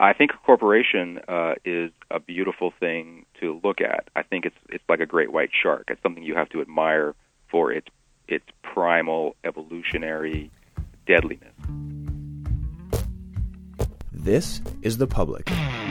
I think a corporation is a beautiful thing to look at. I think it's like a great white shark. It's something you have to admire for its primal evolutionary deadliness. This is The Public.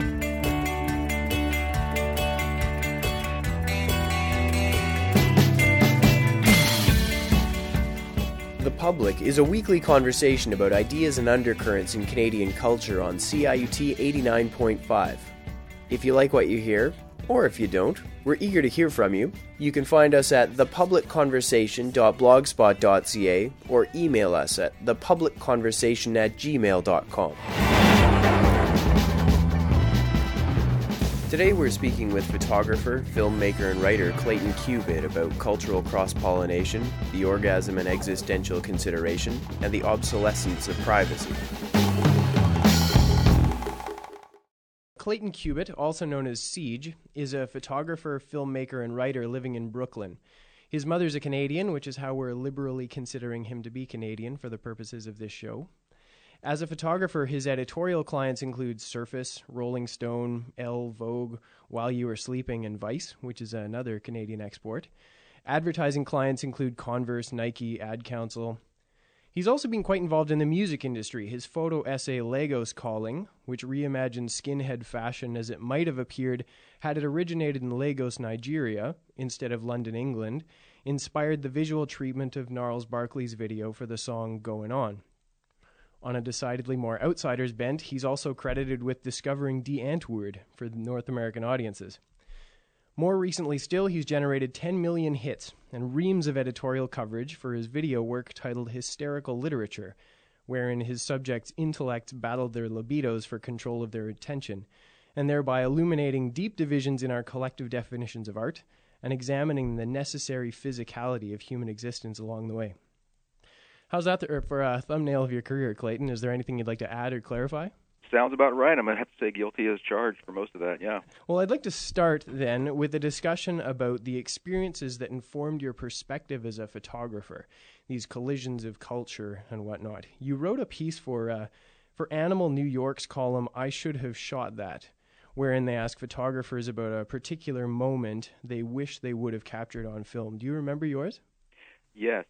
The Public is a weekly conversation about ideas and undercurrents in Canadian culture on CIUT 89.5. If you like what you hear, or if you don't, we're eager to hear from you. You can find us at thepublicconversation.blogspot.ca or email us at thepublicconversation@gmail.com. Today we're speaking with photographer, filmmaker, and writer Clayton Cubitt about cultural cross-pollination, the orgasm and existential consideration, and the obsolescence of privacy. Clayton Cubitt, also known as Siege, is a photographer, filmmaker, and writer living in Brooklyn. His mother's a Canadian, which is how we're liberally considering him to be Canadian for the purposes of this show. As a photographer, his editorial clients include Surface, Rolling Stone, Elle, Vogue, While You Were Sleeping, and Vice, which is another Canadian export. Advertising clients include Converse, Nike, Ad Council. He's also been quite involved in the music industry. His photo essay Lagos Calling, which reimagined skinhead fashion as it might have appeared had it originated in Lagos, Nigeria, instead of London, England, inspired the visual treatment of Gnarls Barkley's video for the song Goin' On. On a decidedly more outsider's bent, he's also credited with discovering Die Antwoord for North American audiences. More recently still, he's generated 10 million hits and reams of editorial coverage for his video work titled Hysterical Literature, wherein his subjects' intellects battled their libidos for control of their attention, and thereby illuminating deep divisions in our collective definitions of art and examining the necessary physicality of human existence along the way. How's that for a thumbnail of your career, Clayton? Is there anything you'd like to add or clarify? Sounds about right. I'm going to have to say guilty as charged for most of that, yeah. Well, I'd like to start then with a discussion about the experiences that informed your perspective as a photographer, these collisions of culture and whatnot. You wrote a piece for Animal New York's column, I Should Have Shot That, wherein they ask photographers about a particular moment they wish they would have captured on film. Do you remember yours? Yes.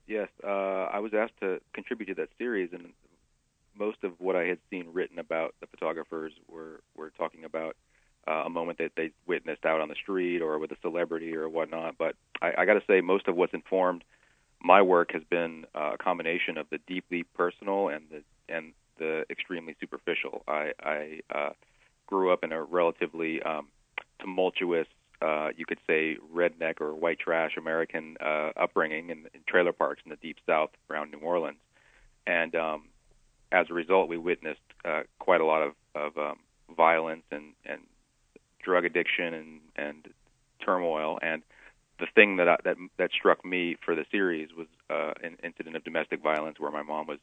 I was asked to contribute to that series, and most of what I had seen written about the photographers were talking about a moment that they witnessed out on the street or with a celebrity or whatnot. But I got to say, most of what's informed my work has been a combination of the deeply personal and the extremely superficial. I grew up in a relatively tumultuous, you could say, redneck or white trash American upbringing in trailer parks in the Deep South around New Orleans. And as a result, we witnessed quite a lot of violence and drug addiction and turmoil. And the thing that struck me for the series was an incident of domestic violence where my mom was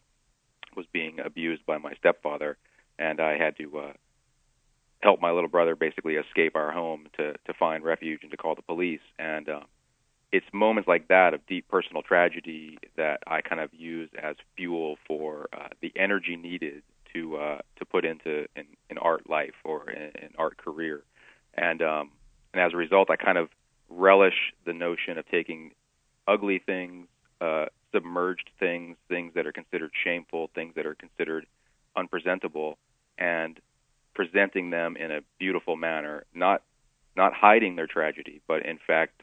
being abused by my stepfather, and I had to help my little brother basically escape our home to find refuge and to call the police. And it's moments like that of deep personal tragedy that I kind of use as fuel for the energy needed to put into an art life or an art career. And as a result, I kind of relish the notion of taking ugly things, submerged things that are considered shameful, things that are considered unpresentable, and presenting them in a beautiful manner, not hiding their tragedy, but in fact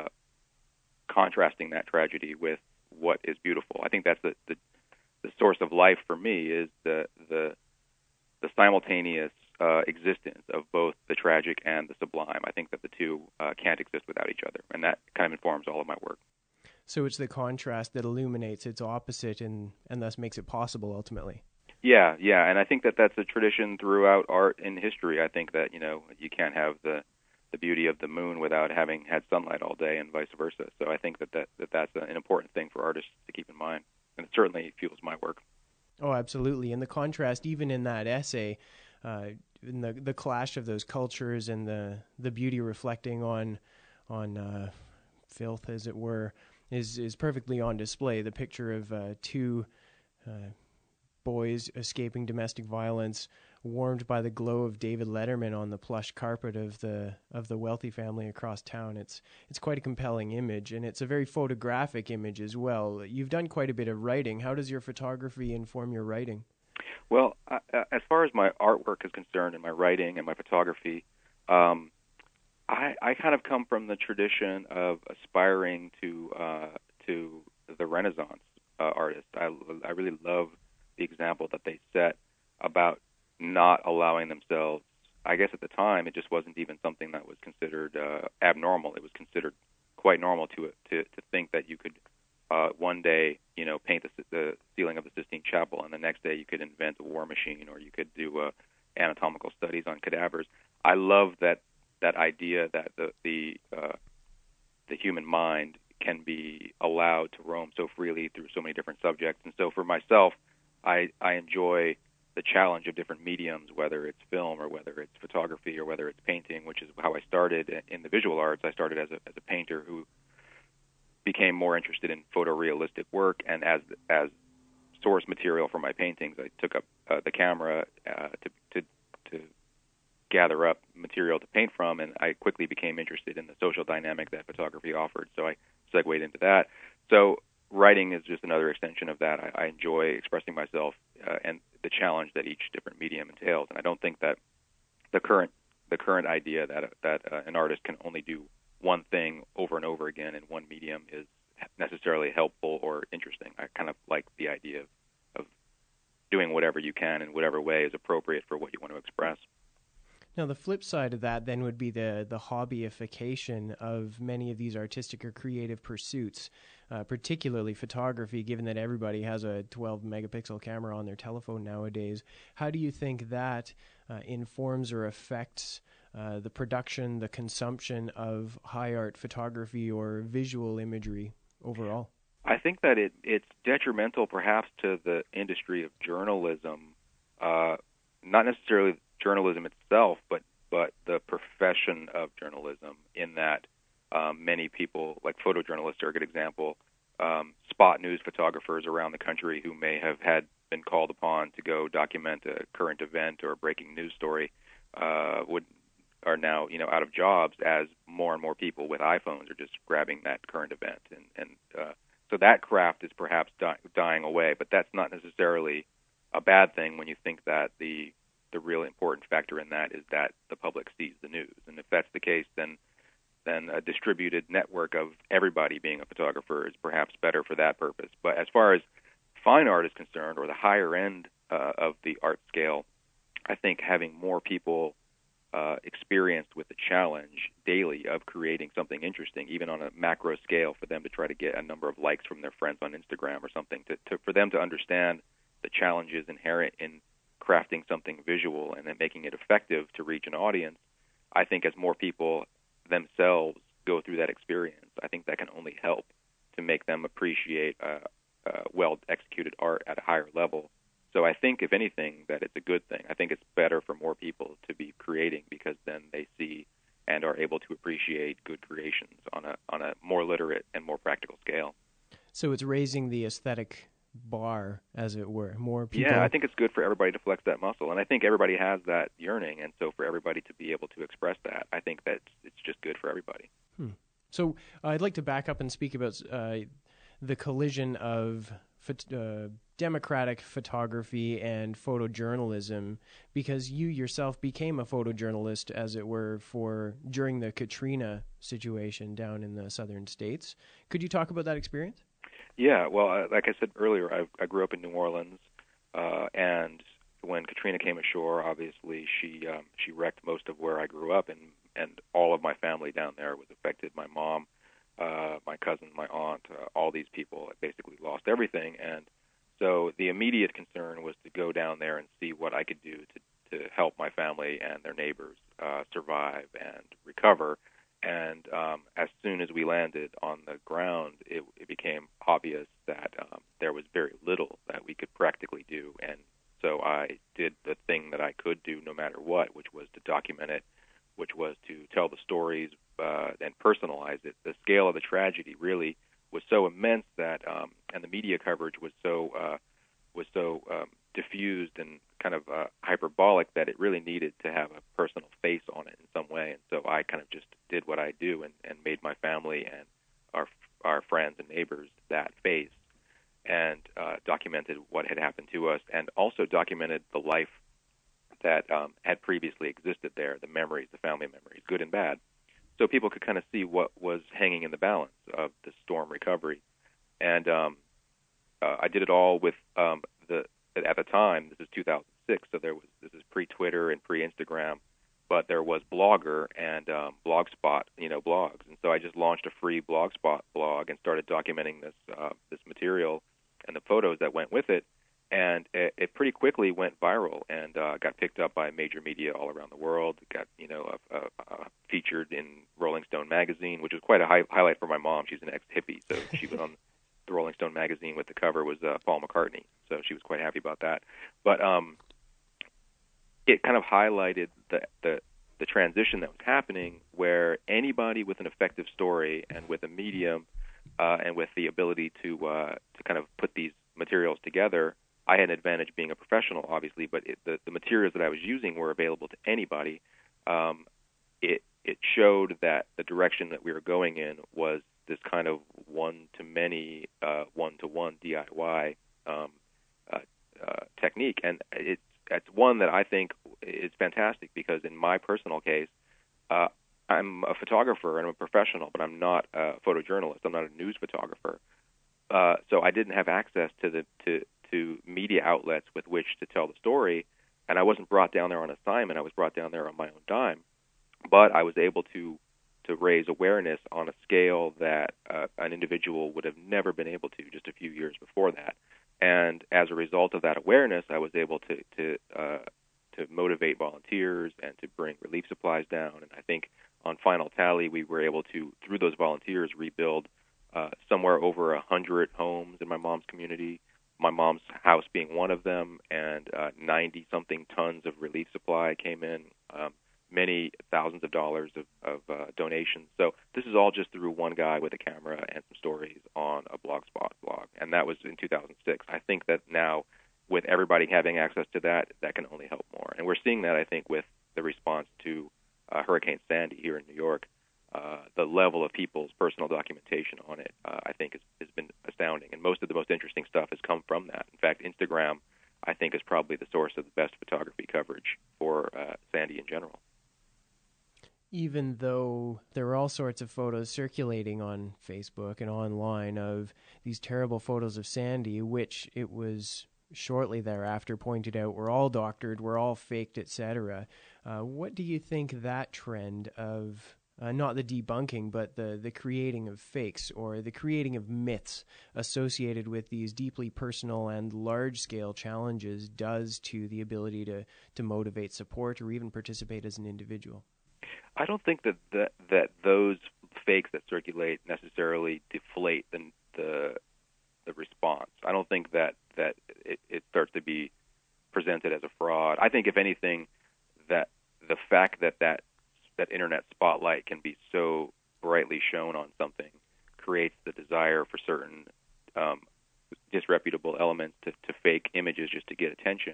contrasting that tragedy with what is beautiful. I think that's the source of life for me, is the simultaneous existence of both the tragic and the sublime. I think that the two can't exist without each other, and that kind of informs all of my work. So it's the contrast that illuminates its opposite and thus makes it possible ultimately. Yeah, and I think that that's a tradition throughout art in history. I think that, you can't have the beauty of the moon without having had sunlight all day, and vice versa. So I think that's an important thing for artists to keep in mind, and it certainly fuels my work. Oh, absolutely. And the contrast, even in that essay, in the clash of those cultures and the beauty reflecting on filth, as it were, is perfectly on display. The picture of two boys escaping domestic violence, warmed by the glow of David Letterman on the plush carpet of the wealthy family across town. It's quite a compelling image, and it's a very photographic image as well. You've done quite a bit of writing. How does your photography inform your writing? Well, as far as my artwork is concerned, and my writing and my photography, I kind of come from the tradition of aspiring to the Renaissance artist. I really love the example that they set about not allowing themselves. I guess at the time it just wasn't even something that was considered abnormal. It was considered quite normal to think that you could one day, paint the ceiling of the Sistine Chapel, and the next day you could invent a war machine, or you could do anatomical studies on cadavers. I love that idea that the human mind can be allowed to roam so freely through so many different subjects. And so for myself, I enjoy the challenge of different mediums, whether it's film or whether it's photography or whether it's painting, which is how I started in the visual arts. I started as a painter who became more interested in photorealistic work, and as source material for my paintings, I took up the camera to gather up material to paint from, and I quickly became interested in the social dynamic that photography offered, so I segued into that. So writing is just another extension of that. I enjoy expressing myself and the challenge that each different medium entails, and I don't think that the current idea that an artist can only do one thing over and over again in one medium is necessarily helpful or interesting. I kind of like the idea of doing whatever you can in whatever way is appropriate for what you want to express. Now, the flip side of that then would be the hobbyification of many of these artistic or creative pursuits, particularly photography, given that everybody has a 12-megapixel camera on their telephone nowadays. How do you think that informs or affects the production, the consumption of high art photography or visual imagery overall? I think that it's detrimental perhaps to the industry of journalism, not necessarily journalism itself, but the profession of journalism, in that many people, like photojournalists are a good example, spot news photographers around the country who may have been called upon to go document a current event or a breaking news story are now out of jobs, as more and more people with iPhones are just grabbing that current event, and so that craft is perhaps dying away. But that's not necessarily a bad thing when you think that the real important factor in that is that the public sees the news, and if that's the case, then a distributed network of everybody being a photographer is perhaps better for that purpose. But as far as fine art is concerned, or the higher end of the art scale, I think having more people experienced with the challenge daily of creating something interesting, even on a macro scale, for them to try to get a number of likes from their friends on Instagram or something, for them to understand the challenges inherent in crafting something visual and then making it effective to reach an audience. I think as more people themselves go through that experience, I think that can only help to make them appreciate well-executed art at a higher level. So I think, if anything, that it's a good thing. I think it's better for more people to be creating, because then they see and are able to appreciate good creations on a more literate and more practical scale. So it's raising the aesthetic bar, as it were. More people. Yeah, I think it's good for everybody to flex that muscle, and I think everybody has that yearning, and so for everybody to be able to express that, I think that it's just good for everybody. So I'd like to back up and speak about the collision of democratic photography and photojournalism, because you yourself became a photojournalist, as it were, during the Katrina situation down in the southern states. Could you talk about that experience? Yeah, well, like I said earlier, I grew up in New Orleans, and when Katrina came ashore, obviously she wrecked most of where I grew up, and all of my family down there was affected. My mom, my cousin, my aunt, all these people basically lost everything, and so the immediate concern was to go down there and see what I could do to help my family and their neighbors survive and recover. And as soon as we landed on the ground, it became obvious that there was very little that we could practically do. And so I did the thing that I could do no matter what, which was to document it, which was to tell the stories and personalize it. The scale of the tragedy really was so immense that, and the media coverage was so diffused and kind of hyperbolic that it really needed to have a personal face on it in some way. And so I kind of just did what I do and made my family and our friends and neighbors that face, and documented what had happened to us, and also documented the life that had previously existed there, the memories, the family memories, good and bad, so people could kind of see what was hanging in the balance of the storm recovery. And I did it all with at the time, this is 2006, so this is pre-Twitter and pre-Instagram, but there was Blogger and Blogspot, blogs. And so I just launched a free Blogspot blog and started documenting this material and the photos that went with it. And it pretty quickly went viral and got picked up by major media all around the world. It got featured in Rolling Stone magazine, which was quite a highlight for my mom. She's an ex-hippie, so she was on the Rolling Stone magazine with the cover was Paul McCartney, so she was quite happy about that. But it kind of highlighted the transition that was happening, where anybody with an effective story and with a medium and with the ability to kind of put these materials together. I had an advantage being a professional, obviously, but the materials that I was using were available to anybody. It showed that the direction that we were going in was this kind of one-to-many, one-to-one DIY technique, and it's one that I think is fantastic because in my personal case, I'm a photographer and I'm a professional, but I'm not a photojournalist. I'm not a news photographer, so I didn't have access to media outlets with which to tell the story, and I wasn't brought down there on assignment. I was brought down there on my own dime, but I was able to raise awareness on a scale that an individual would have never been able to just a few years before that. And as a result of that awareness, I was able to motivate volunteers and to bring relief supplies down. And I think on final tally, we were able to, through those volunteers, rebuild somewhere over 100 homes in my mom's community, my mom's house being one of them, and 90-something tons of relief supply came in, many thousands of dollars of donations. So this is all just through one guy with a camera and some stories on a Blogspot blog, and that was in 2006. I think that now, with everybody having access to that, that can only help more. And we're seeing that, I think, with the response to Hurricane Sandy here in New York. The level of people's personal documentation on it, I think, has been astounding. And most of the most interesting stuff has come from that. In fact, Instagram, I think, is probably the source of the best photography coverage for Sandy in general. Even though there were all sorts of photos circulating on Facebook and online of these terrible photos of Sandy, which it was shortly thereafter pointed out were all doctored, were all faked, etc. What do you think that trend of not the debunking, but the creating of fakes or the creating of myths associated with these deeply personal and large-scale challenges does to the ability to motivate support or even participate as an individual? I don't think that those fakes that circulate necessarily deflate the response. I don't think that it starts to be presented as a fraud. I think, if anything, that the fact that internet spotlight can be so brightly shown on something creates the desire for certain disreputable elements to fake images just to get attention.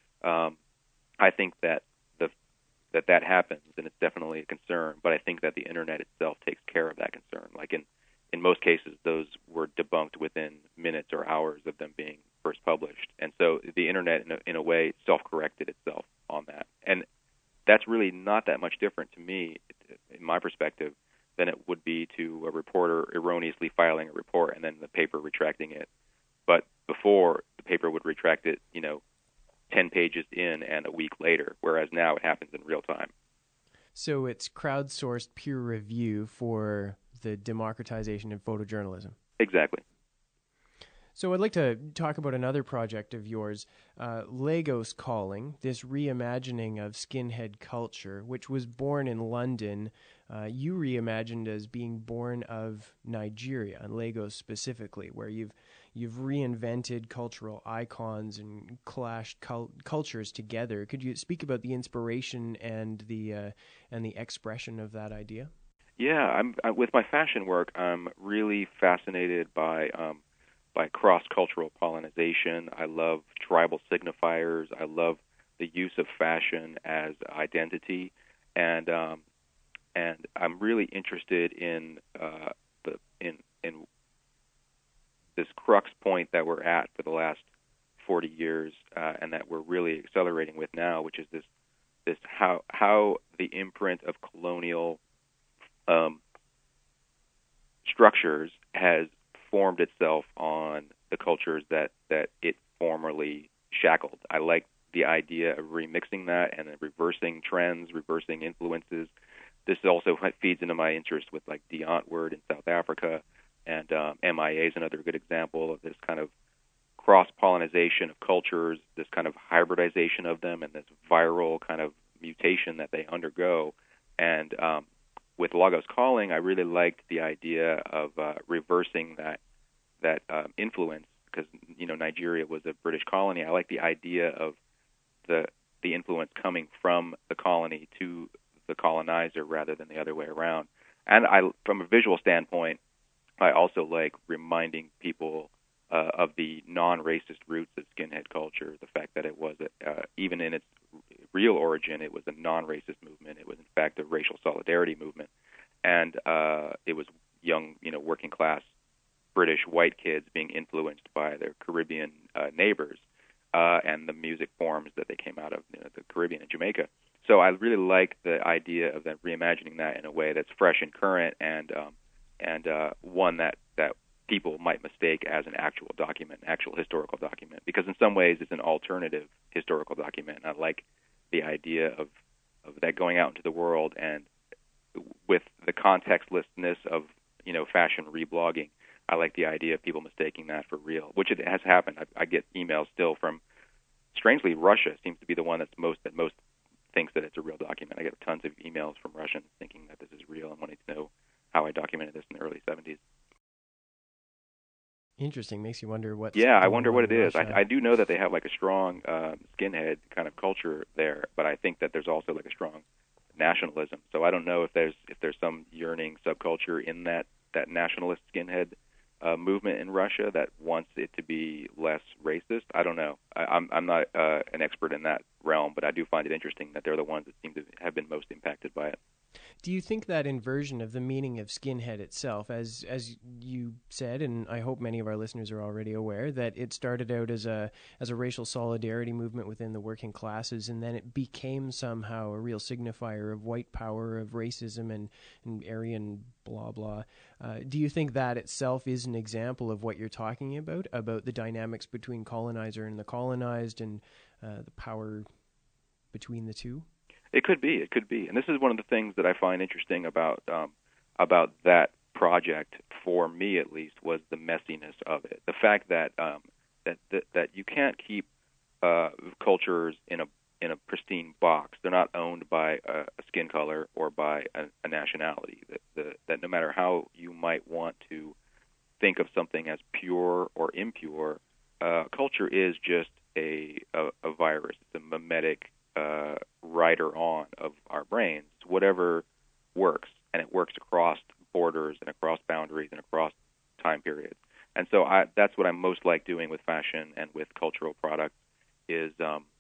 I think that that happens, and it's definitely a concern, but I think that the internet itself takes care of that concern. Like in most cases, those were debunked within minutes or hours of them being first published. And so the internet, in a way, self-corrected itself on that. And that's really not that much different to me, in my perspective, than it would be to a reporter erroneously filing a report and then the paper retracting it. But before, the paper would retract it, 10 pages in and a week later, whereas now it happens in real time. So it's crowdsourced peer review for the democratization of photojournalism. Exactly. So I'd like to talk about another project of yours, Lagos Calling, this reimagining of skinhead culture, which was born in London. You reimagined as being born of Nigeria, and Lagos specifically, where you've reinvented cultural icons and clashed cultures together. Could you speak about the inspiration and the expression of that idea? Yeah, with my fashion work, I'm really fascinated by cross-cultural pollination. I love tribal signifiers. I love the use of fashion as identity, and I'm really interested in in this crux point that we're at for the last 40 years, and that we're really accelerating with now, which is this how the imprint of colonial structures has formed itself on the cultures that it formerly shackled. I like the idea of remixing that and then reversing trends, reversing influences. This also feeds into my interest with like Die Antwoord in South Africa, and MIA is another good example of this kind of cross-pollination of cultures, this kind of hybridization of them, and this viral kind of mutation that they undergo. And with Lagos Calling, I really liked the idea of reversing that influence, because Nigeria was a British colony. I like the idea of the influence coming from the colony to the colonizer rather than the other way around. And from a visual standpoint, I also like reminding people of the non-racist roots of skinhead culture. The fact that it was even in its real origin, it was a non-racist movement. It was in fact a racial solidarity movement, and it was young, working class British white kids being influenced by their Caribbean neighbors and the music forms that they came out of, the Caribbean and Jamaica. So I really like the idea of that, reimagining that in a way that's fresh and current, and one that people might mistake as an actual document, actual historical document, because in some ways it's an alternative historical document. And I like the idea of that going out into the world, and with the contextlessness of fashion reblogging, I like the idea of people mistaking that for real, which it has happened. I get emails still from, strangely, Russia seems to be the one that most thinks that it's a real document. I get tons of emails from Russians thinking that this is real and wanting to know how I documented this in the early 70s. Interesting. Makes you wonder what. Yeah, I wonder what it is. I do know that they have like a strong skinhead kind of culture there, but I think that there's also like a strong nationalism. So I don't know if there's some yearning subculture in that nationalist skinhead movement in Russia that wants it to be less racist. I don't know. I'm not an expert in that realm, but I do find it interesting that they're the ones that seem to have been most impacted by it. Do you think that inversion of the meaning of skinhead itself, as you said, and I hope many of our listeners are already aware, that it started out as a racial solidarity movement within the working classes, and then it became somehow a real signifier of white power, of racism and Aryan blah blah. Do you think that itself is an example of what you're talking about the dynamics between colonizer and the colonized, and the power between the two? It could be, and this is one of the things that I find interesting about that project, for me at least, was the messiness of it. The fact that that you can't keep cultures in a pristine box. They're not owned by a skin color or by a nationality. That no matter how you might want to think of something as pure or impure, culture is just a virus. It's a mimetic writer on of our brains, whatever works, and it works across borders and across boundaries and across time periods. And so that's what I most like doing with fashion and with cultural products is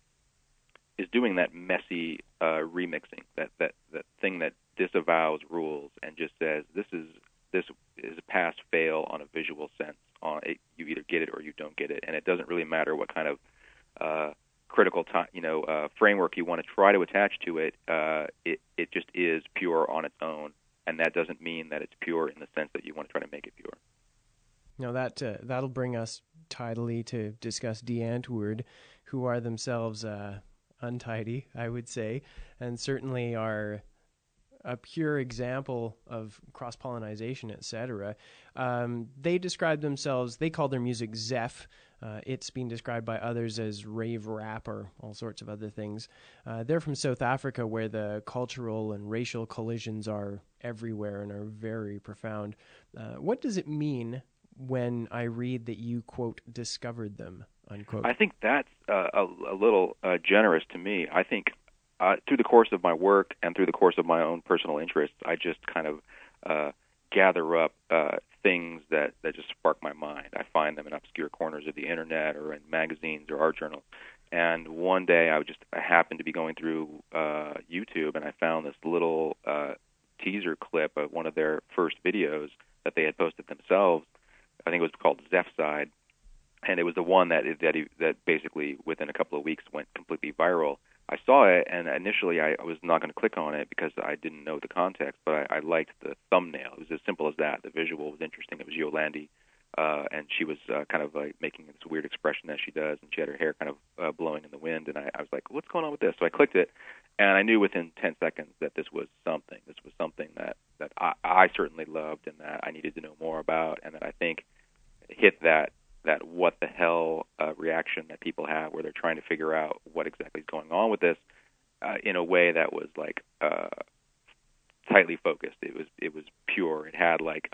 doing that messy remixing, that thing that disavows rules and just says this is a pass fail on a visual sense. You either get it or you don't get it, and it doesn't really matter what kind of critical time, framework you want to try to attach to it. It just is pure on its own, and that doesn't mean that it's pure in the sense that you want to try to make it pure. Now that'll bring us tidily to discuss Die Antwoord, who are themselves untidy, I would say, and certainly are a pure example of cross-pollinization, etc. They describe themselves, they call their music Zeph. It's been described by others as rave rap or all sorts of other things. They're from South Africa, where the cultural and racial collisions are everywhere and are very profound. What does it mean when I read that you, quote, discovered them, unquote? I think that's a little generous to me. I think through the course of my work and through the course of my own personal interests, I just kind of gather up things that just spark my mind. I find them in obscure corners of the internet or in magazines or art journals. And one day I happened to be going through YouTube, and I found this little teaser clip of one of their first videos that they had posted themselves. I think it was called Zephside, and it was the one that basically within a couple of weeks went completely viral. I saw it, and initially I was not going to click on it because I didn't know the context, but I liked the thumbnail. It was as simple as that. The visual was interesting. It was Yolandi, and she was kind of like making this weird expression that she does, and she had her hair kind of blowing in the wind, and I was like, what's going on with this? So I clicked it, and I knew within 10 seconds that this was something. This was something that I certainly loved and that I needed to know more about, and that I think hit that what the hell reaction that people have where they're trying to figure out what exactly is going on with this in a way that was like tightly focused. It was pure. It had like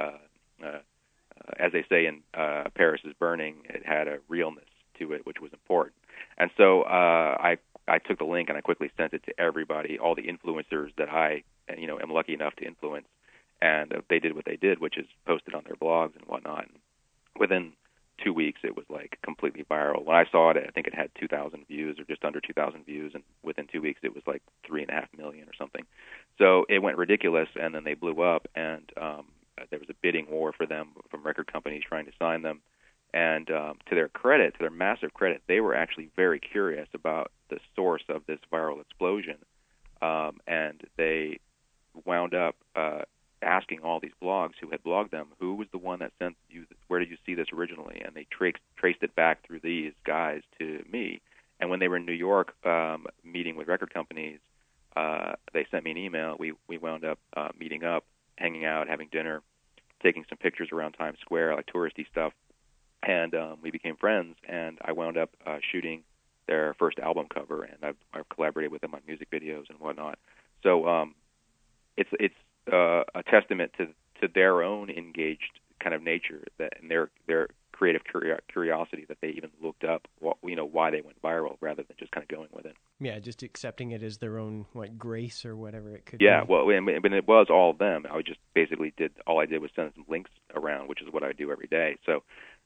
as they say in Paris is Burning, it had a realness to it, which was important. And so I took the link and I quickly sent it to everybody, all the influencers that I am lucky enough to influence, and they did what they did, which is posted on their blogs and whatnot. And within 2 weeks, it was like completely viral. When I saw it, I think it had 2,000 views or just under 2,000 views, and within 2 weeks, it was like 3.5 million or something. So it went ridiculous, and then they blew up, and there was a bidding war for them from record companies trying to sign them. And to their credit, to their massive credit, they were actually very curious about the source of this viral explosion, and they wound up asking all these blogs who had blogged them, who was the one that sent you, where did you see this originally? And they traced it back through these guys to me. And when they were in New York meeting with record companies, they sent me an email. We wound up meeting up, hanging out, having dinner, taking some pictures around Times Square, like touristy stuff. And we became friends, and I wound up shooting their first album cover, and I've collaborated with them on music videos and whatnot. So it's a testament to their own engaged kind of nature, that and their creative curiosity, that they even looked up why they went viral rather than just kind of going with it. Yeah, just accepting it as their own grace or whatever it could be. Yeah, well, and it was all of them. I just basically all I did was send some links around, which is what I do every day. So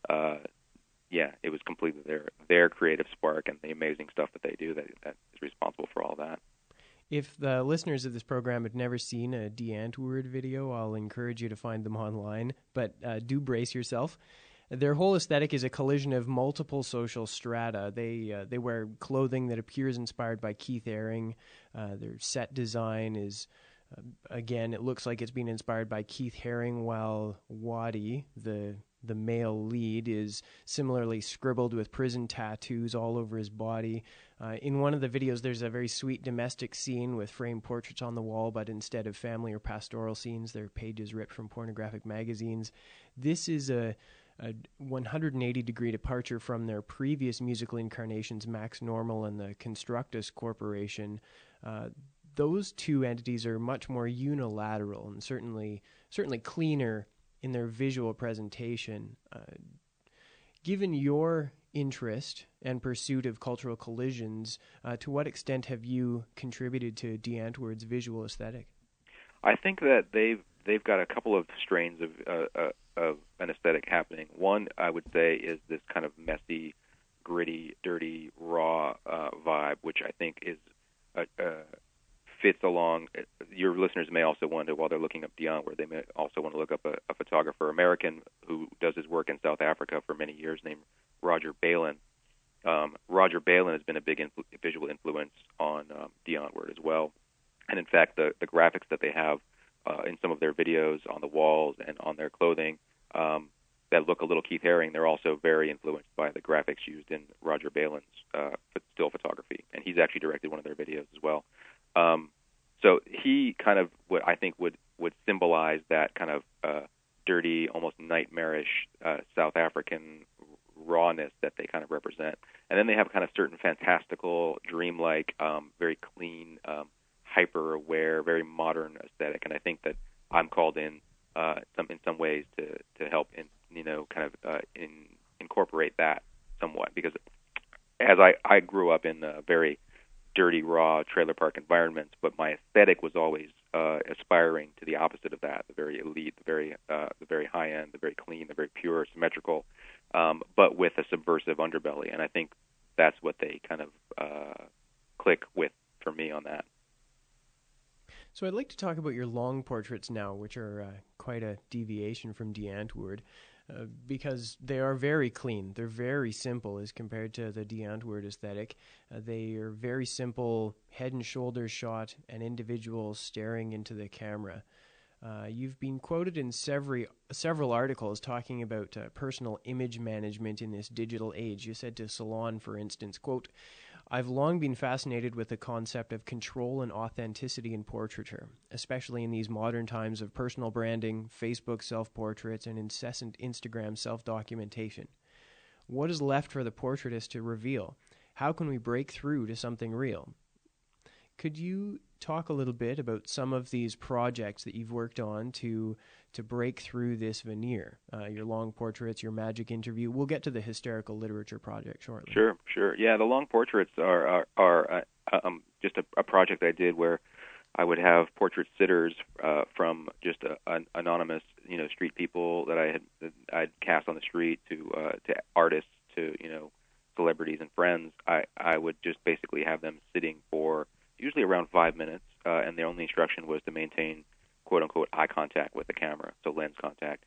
yeah, it was completely their creative spark and the amazing stuff that they do that is responsible for all that. If the listeners of this program had never seen a Die Antwoord video, I'll encourage you to find them online, but do brace yourself. Their whole aesthetic is a collision of multiple social strata. They wear clothing that appears inspired by Keith Haring. Their set design is, again, it looks like it's been inspired by Keith Haring, while Waddy, the male lead, is similarly scribbled with prison tattoos all over his body. In one of the videos, there's a very sweet domestic scene with framed portraits on the wall, but instead of family or pastoral scenes, they're pages ripped from pornographic magazines. This is a 180-degree departure from their previous musical incarnations, Max Normal and the Constructus Corporation. Those two entities are much more unilateral and certainly cleaner in their visual presentation. Given your interest and pursuit of cultural collisions, to what extent have you contributed to Die Antwoord's visual aesthetic? I think that they've got a couple of strains of an aesthetic happening. One, I would say, is this kind of messy, gritty, dirty, raw vibe, which I think is fits along. Your listeners may also wonder, while they're looking up Die Antwoord, they may also want to look up a photographer, American, who does his work in South Africa for many years, named Roger Balin. Roger Balin has been a big visual influence on Die Antwoord as well. And in fact, the graphics that they have in some of their videos on the walls and on their clothing that look a little Keith Haring, they're also very influenced by the graphics used in Roger Balin's still photography. And he's actually directed one of their videos as well. So he kind of, what I think would symbolize that kind of dirty, almost nightmarish South African rawness that they kind of represent. And then they have kind of certain fantastical, dreamlike, very clean, hyper-aware, very modern aesthetic. And I think that I'm called in some ways to help incorporate that somewhat, because as I grew up in very dirty, raw trailer park environments, but my aesthetic was always aspiring to the opposite of that, the very elite, the very high end, the very clean, the very pure, symmetrical, but with a subversive underbelly. And I think that's what they kind of So I'd like to talk about your long portraits now, which are quite a deviation from Die Antwoord, because they are very clean. They're very simple as compared to the Die Antwoord aesthetic. They are very simple, head and shoulders shot, an individual staring into the camera. You've been quoted in several articles talking about personal image management in this digital age. You said to Salon, for instance, quote, "I've long been fascinated with the concept of control and authenticity in portraiture, especially in these modern times of personal branding, Facebook self-portraits, and incessant Instagram self-documentation. What is left for the portraitist to reveal? How can we break through to something real?" Could you talk a little bit about some of these projects that you've worked on to break through this veneer? Your long portraits, your magic interview. We'll get to the hysterical literature project shortly. Sure. Yeah, the long portraits are just a project I did where I would have portrait sitters from just anonymous, street people that I'd cast on the street to artists to celebrities and friends. I would just basically have them sitting for usually around 5 minutes, and the only instruction was to maintain quote unquote eye contact with the camera, so lens contact.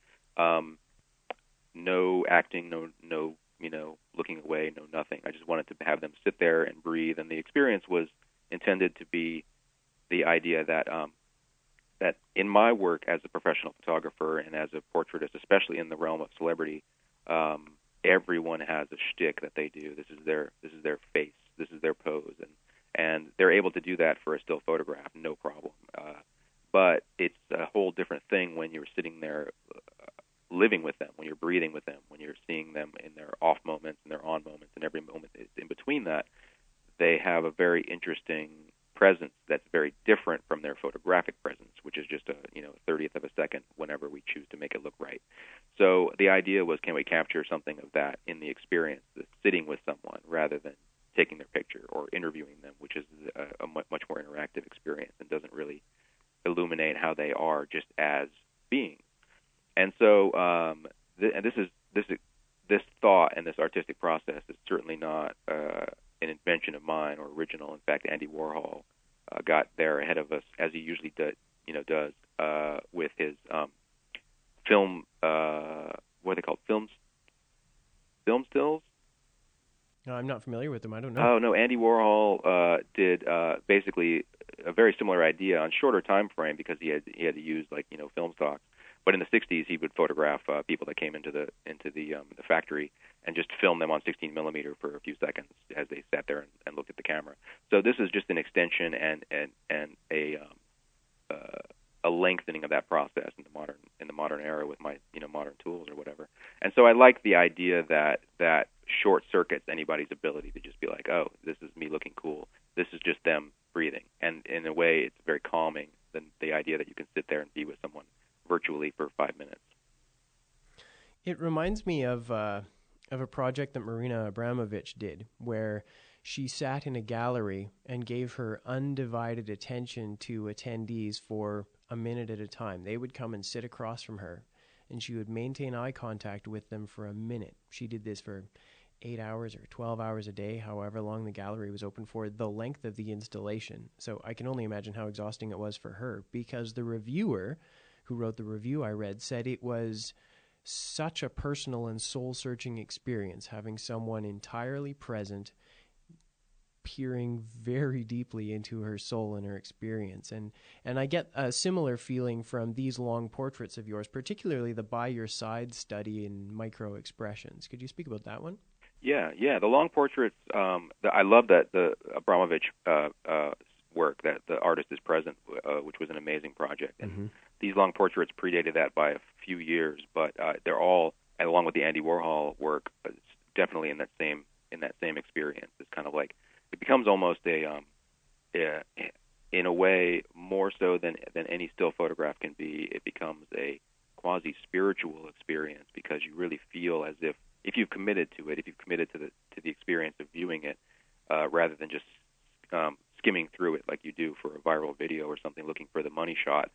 No acting, no looking away, no nothing. I just wanted to have them sit there and breathe, and the experience was intended to be the idea that that in my work as a professional photographer and as a portraitist, especially in the realm of celebrity, everyone has a shtick that they do. This is their face, this is their pose, and they're able to do that for a still photograph, no problem. But it's a whole different thing when you're sitting there living with them, when you're breathing with them, when you're seeing them in their off moments and their on moments, and every moment in between that, they have a very interesting presence that's very different from their photographic presence, which is just a 30th of a second whenever we choose to make it look right. So the idea was, can we capture something of that in the experience, the sitting with someone rather than taking their picture or interviewing them, which is a much more interactive experience and doesn't really illuminate how they are just as beings. And so this thought and this artistic process is certainly not an invention of mine or original. In fact, Andy Warhol got there ahead of us, as he usually does with his film. What are they called? Film stills. No, I'm not familiar with them. I don't know. Oh no, Andy Warhol did basically a very similar idea on shorter time frame because he had to use film stocks. But in the 60s, he would photograph people that came into the factory and just film them on 16 millimeter for a few seconds as they sat there and looked at the camera. So this is just an extension and a lengthening of that process in the modern era with my modern tools or whatever. And so I like the idea that short circuits anybody's ability to just be like, oh, this is me looking cool. This is just them breathing. And in a way, it's very calming than the idea that you can sit there and be with someone virtually for 5 minutes. It reminds me of a project that Marina Abramovich did, where she sat in a gallery and gave her undivided attention to attendees for a minute at a time. They would come and sit across from her, and she would maintain eye contact with them for a minute. She did this for 8 hours or 12 hours a day, however long the gallery was open for, the length of the installation. So I can only imagine how exhausting it was for her, because the reviewer who wrote the review I read said it was such a personal and soul-searching experience, having someone entirely present, peering very deeply into her soul and her experience. And I get a similar feeling from these long portraits of yours, particularly the By Your Side study in micro expressions. Could you speak about that one? Yeah. The long portraits, I love that the Abramovich work, that the artist is present, which was an amazing project. And these long portraits predated that by a few years, but they're all, along with the Andy Warhol work, definitely in that same experience. It's kind of like, it becomes almost in a way, more so than any still photograph can be, it becomes a quasi-spiritual experience, because you really feel as if you've committed to it, if you've committed to the experience of viewing it, rather than just skimming through it like you do for a viral video or something, looking for the money shot,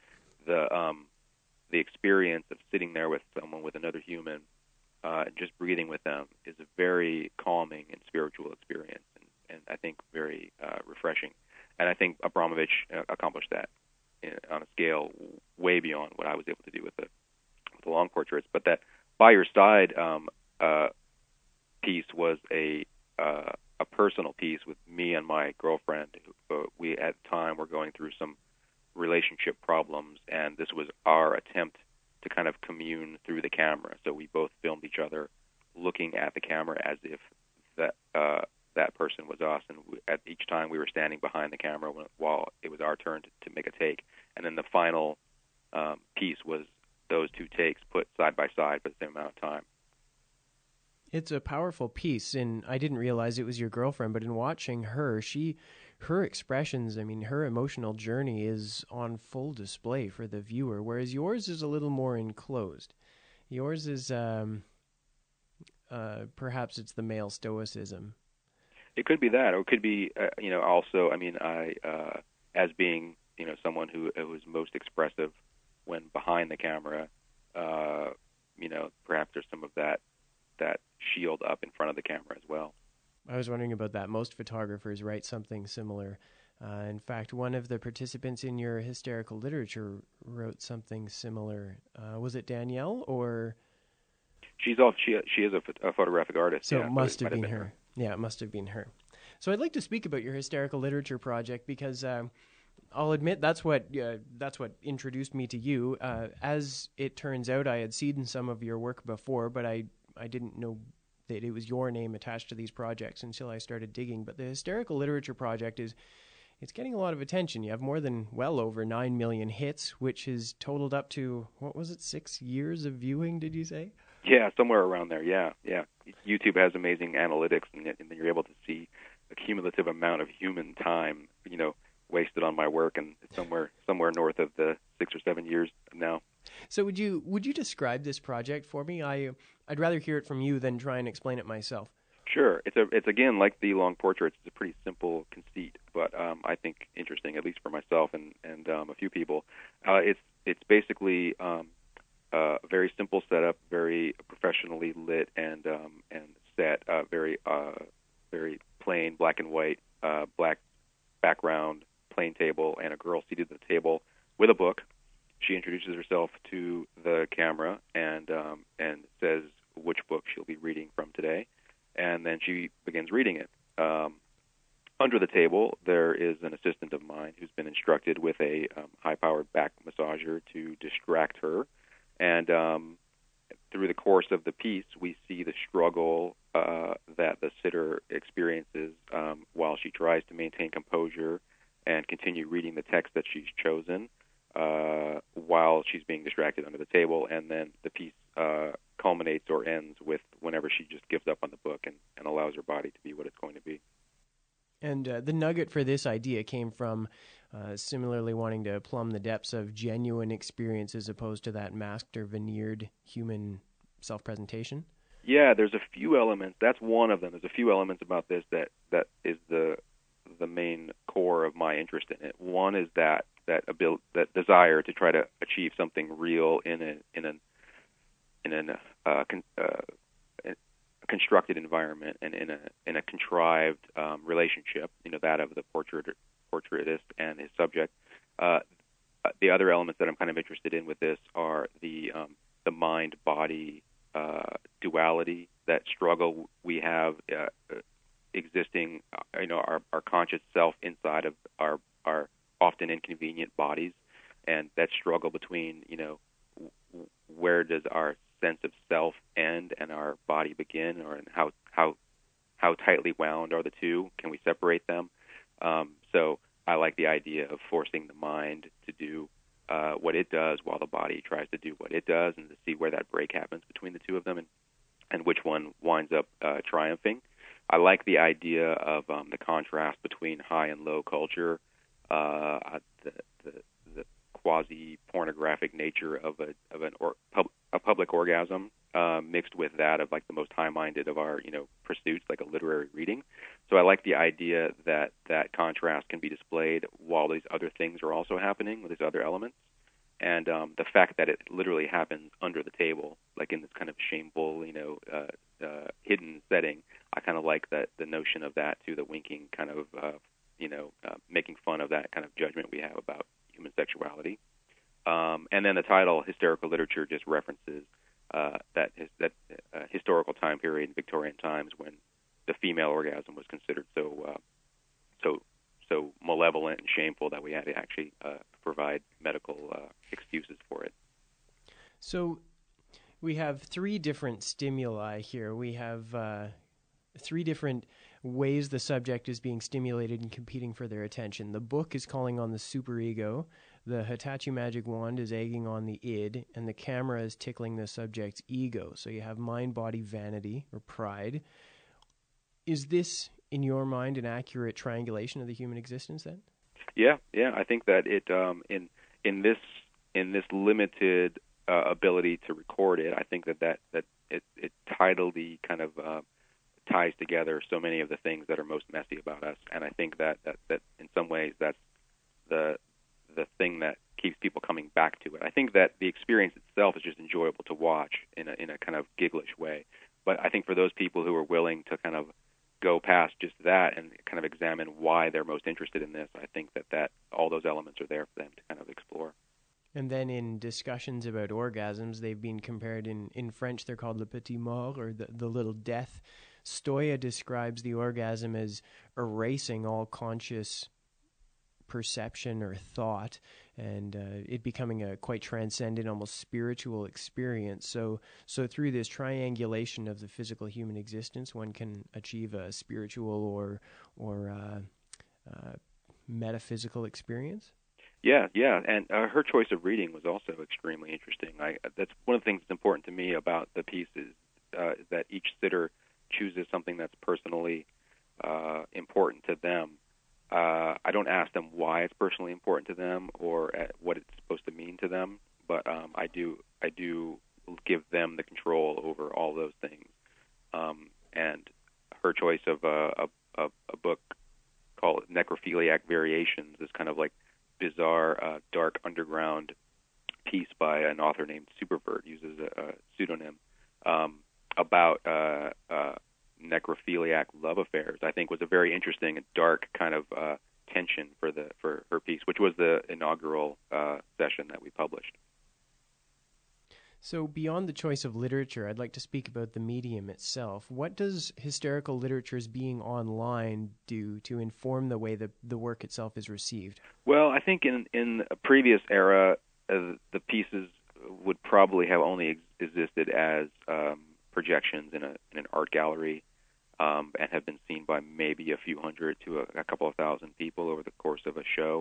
the experience of sitting there with someone, with another human, just breathing with them, is a very calming and spiritual experience, and I think very refreshing. And I think Abramovich accomplished that. on a scale way beyond what I was able to do with the long portraits. But that By Your Side piece was a personal piece with me and my girlfriend. We at the time were going through some relationship problems, and this was our attempt to kind of commune through the camera. So we both filmed each other looking at the camera as if that person was us, and at each time we were standing behind the camera while it was our turn to make a take. And then the final piece was those two takes put side by side for the same amount of time. It's a powerful piece, and I didn't realize it was your girlfriend, but in watching her, her expressions, I mean, her emotional journey is on full display for the viewer, whereas yours is a little more enclosed. Yours is, perhaps it's the male stoicism. It could be that, or it could be, also, I mean, as being, someone who was most expressive when behind the camera, perhaps there's some of that shield up in front of the camera as well. I was wondering about that. Most photographers write something similar. In fact, one of the participants in your hysterical literature wrote something similar. Was it Danielle or? She is a photographic artist. So it must have been her. Yeah, it must have been her. So I'd like to speak about your hysterical literature project because I'll admit that's what introduced me to you. As it turns out, I had seen some of your work before, but I didn't know that it was your name attached to these projects until I started digging. But the Hysterical Literature Project it's getting a lot of attention. You have well over 9 million hits, which is totaled up to, 6 years of viewing, did you say? Yeah, somewhere around there, yeah. YouTube has amazing analytics, and then you're able to see a cumulative amount of human time, wasted on my work, and it's somewhere north of the 6 or 7 years now. So would you describe this project for me? I'd rather hear it from you than try and explain it myself. Sure. It's again, like the long portraits, it's a pretty simple conceit, but I think interesting, at least for myself and a few people. It's basically a very simple setup, very professionally lit and set, very plain black and white, black background, plain table, and a girl seated at the table with a book. She introduces herself to the camera and says which book she'll be reading from today, and then she begins reading it. Under the table, there is an assistant of mine who's been instructed with a high-powered back massager to distract her, and through the course of the piece, we see the struggle that the sitter experiences while she tries to maintain composure and continue reading the text that she's chosen while she's being distracted under the table, and then the piece culminates or ends with whenever she just gives up on the book and allows her body to be what it's going to be. And the nugget for this idea came from similarly wanting to plumb the depths of genuine experience as opposed to that masked or veneered human self-presentation? Yeah, there's a few elements. That's one of them. There's a few elements about this that is the main core of my interest in it. One is that desire to try to achieve something real in a constructed environment and in a contrived relationship, that of the portraitist and his subject. The other elements that I'm kind of interested in with this are the mind-body duality, that struggle we have existing, our conscious self inside of our often inconvenient bodies, and that struggle between, where does our sense of self end and our body begin, or how tightly wound are the two? Can we separate them? So I like the idea of forcing the mind to do what it does while the body tries to do what it does, and to see where that break happens between the two of them and which one winds up triumphing. I like the idea of the contrast between high and low culture, the quasi-pornographic nature of a public orgasm mixed with that of like the most high-minded of our pursuits, like a literary reading. So I like the idea that contrast can be displayed while these other things are also happening, with these other elements. And the fact that it literally happens under the table, like in this kind of shameful, hidden setting, I kind of like the notion of that too, the winking kind of, making fun of that kind of judgment we have about human sexuality. And then the title, hysterical literature, just references that historical time period in Victorian times when the female orgasm was considered so malevolent and shameful that we had to actually provide medical excuses for it. So we have three different stimuli here. We have three different ways the subject is being stimulated and competing for their attention. The book is calling on the superego, the Hitachi magic wand is egging on the id, and the camera is tickling the subject's ego. So you have mind, body, vanity, or pride. Is this, in your mind, an accurate triangulation of the human existence then? Yeah. I think that it in this limited ability to record it, I think that it tidily kind of ties together so many of the things that are most messy about us, and I think that in some ways that's the thing that keeps people coming back to it. I think that the experience itself is just enjoyable to watch in a kind of gigglish way, but I think for those people who are willing to kind of go past just that and kind of examine why they're most interested in this, I think that all those elements are there for them to kind of explore. And then in discussions about orgasms, they've been compared in French, they're called le petit mort, or the little death. Stoya describes the orgasm as erasing all conscious perception or thought, and it becoming a quite transcendent, almost spiritual experience. So through this triangulation of the physical human existence, one can achieve a spiritual or metaphysical experience. Yeah, and her choice of reading was also extremely interesting. That's one of the things that's important to me about the piece is that each sitter chooses something that's personally important to them. I don't ask them why it's personally important to them or what it's supposed to mean to them, but I do give them the control over all those things. And her choice of a book called Necrophiliac Variations is kind of like bizarre, dark underground piece by an author named Supervert, uses a pseudonym, about necrophiliac love affairs. I think was a very interesting and dark kind of tension for her piece, which was the inaugural session that we published. So beyond the choice of literature, I'd like to speak about the medium itself. What does hysterical literature's being online do to inform the way the work itself is received? Well, I think in a previous era, the pieces would probably have only existed as projections in an art gallery and have been seen by maybe a few hundred to a couple of thousand people over the course of a show,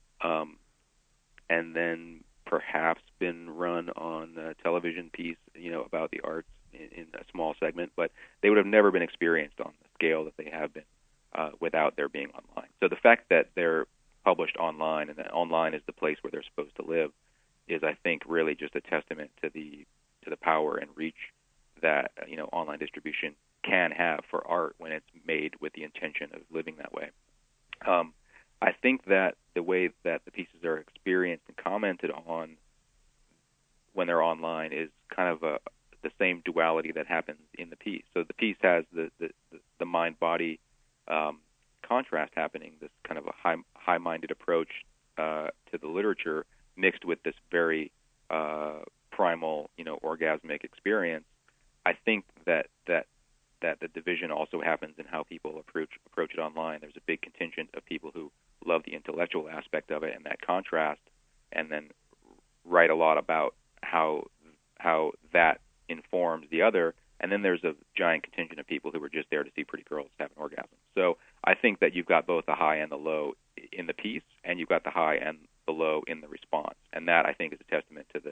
and then perhaps been run on a television piece, about the arts in a small segment, but they would have never been experienced on the scale that they have been without their being online. So the fact that they're published online and that online is the place where they're supposed to live is, I think, really just a testament to the power and reach that online distribution can have for art when it's made with the intention of living that way. I think that the way that the pieces are experienced and commented on when they're online is kind of the same duality that happens in the piece. So the piece has the mind-body contrast happening, this kind of a high-minded approach to the literature mixed with this very primal, orgasmic experience. I think that the division also happens in how people approach it online. There's a big contingent of people who love the intellectual aspect of it and that contrast, and then write a lot about how that informs the other. And then there's a giant contingent of people who are just there to see pretty girls have an orgasm. So I think that you've got both the high and the low in the piece, and you've got the high and the low in the response. And that, I think, is a testament to the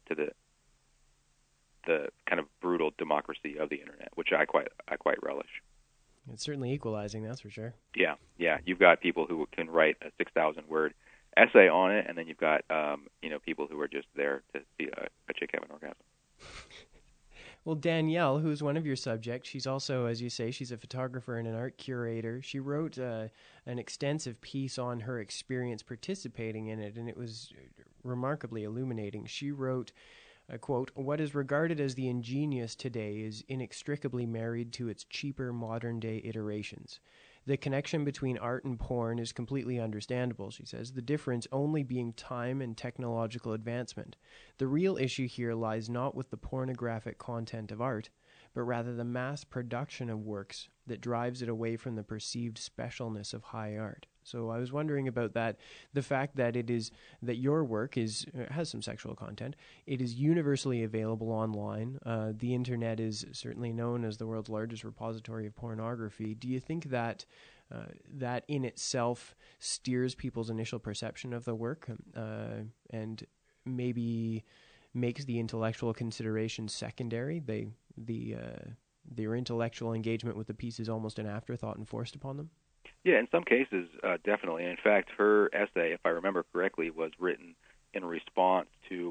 kind of brutal democracy of the internet, which I quite relish. It's certainly equalizing, that's for sure. Yeah. You've got people who can write a 6,000-word essay on it, and then you've got people who are just there to see a chick have an orgasm. Well, Danielle, who's one of your subjects, she's also, as you say, she's a photographer and an art curator. She wrote an extensive piece on her experience participating in it, and it was remarkably illuminating. She wrote, quote, "What is regarded as the ingenious today is inextricably married to its cheaper modern-day iterations. The connection between art and porn is completely understandable, she says, the difference only being time and technological advancement. The real issue here lies not with the pornographic content of art, but rather the mass production of works that drives it away from the perceived specialness of high art. So I was wondering about that, the fact that your work has some sexual content. It is universally available online. The internet is certainly known as the world's largest repository of pornography. Do you think that that in itself steers people's initial perception of the work and maybe makes the intellectual consideration secondary? Their intellectual engagement with the piece is almost an afterthought and forced upon them? Yeah, in some cases, definitely. And in fact, her essay, if I remember correctly, was written in response to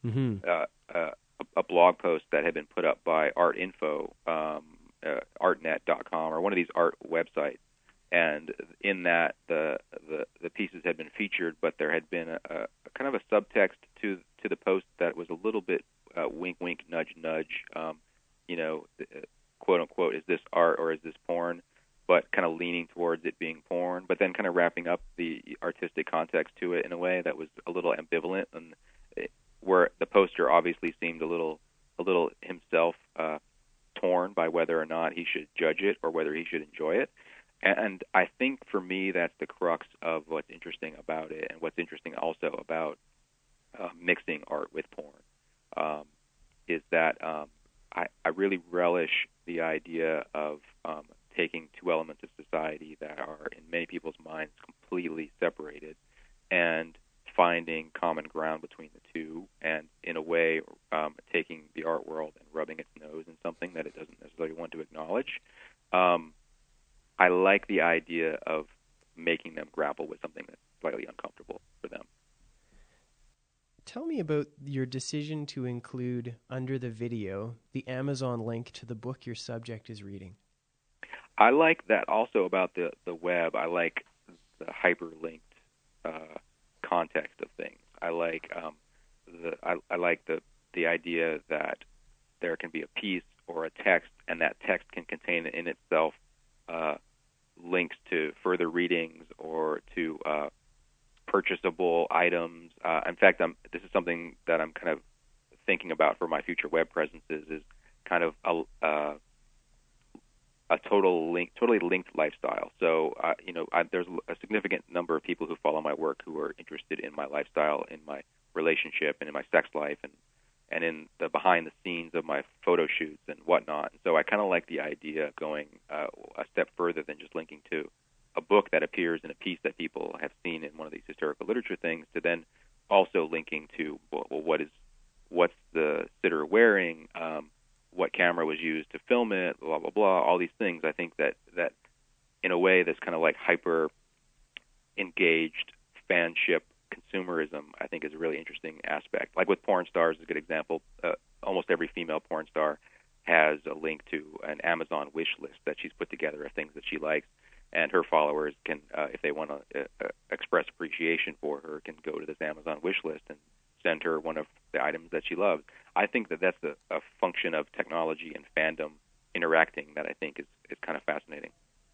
a blog post that had been put up by ArtInfo, artnet.com, or one of these art websites. And in that, the pieces had been featured, but there had been a kind of a subtext to the post that was a little bit wink, wink, nudge, nudge. Quote unquote, is this art or is this porn? But kind of leaning towards it being porn, but then kind of wrapping up the artistic context to it in a way that was a little ambivalent, and where the poster obviously seemed a little himself torn by whether or not he should judge it or whether he should enjoy it. And I think for me that's the crux of what's interesting about it, and what's interesting also about mixing art with porn is that I really relish the idea of taking two elements of society that are in many people's minds completely separated and finding common ground between the two, and in a way taking the art world and rubbing its nose in something that it doesn't necessarily want to acknowledge. I like the idea of making them grapple with something that's slightly uncomfortable for them. Tell me about your decision to include under the video the Amazon link to the book your subject is reading. I like that also about the web. I like the hyperlinked context of things. I like the idea that there can be a piece or a text, and that text can contain in itself links to further readings or to purchasable items. In fact, this is something that I'm kind of thinking about for my future web presences, is kind of a totally linked lifestyle. So, there's a significant number of people who follow my work who are interested in my lifestyle, in my relationship, and in my sex life, and in the behind the scenes of my photo shoots and whatnot. So I kind of like the idea of going a step further than just linking to a book that appears in a piece that people have seen in one of these historical literature things, to then also linking to, what's the sitter wearing, what camera was used to film it, blah, blah, blah, all these things. I think that in a way that's kind of like hyper engaged fanship consumerism, I think is a really interesting aspect. Like with porn stars is a good example. Almost every female porn star has a link to an Amazon wish list that she's put together of things that she likes, and her followers can, if they want to express appreciation for her, can go to this Amazon wish list and send her one of the items that she loves. I think that that's a function of technology and fandom interacting that I think is kind of fascinating.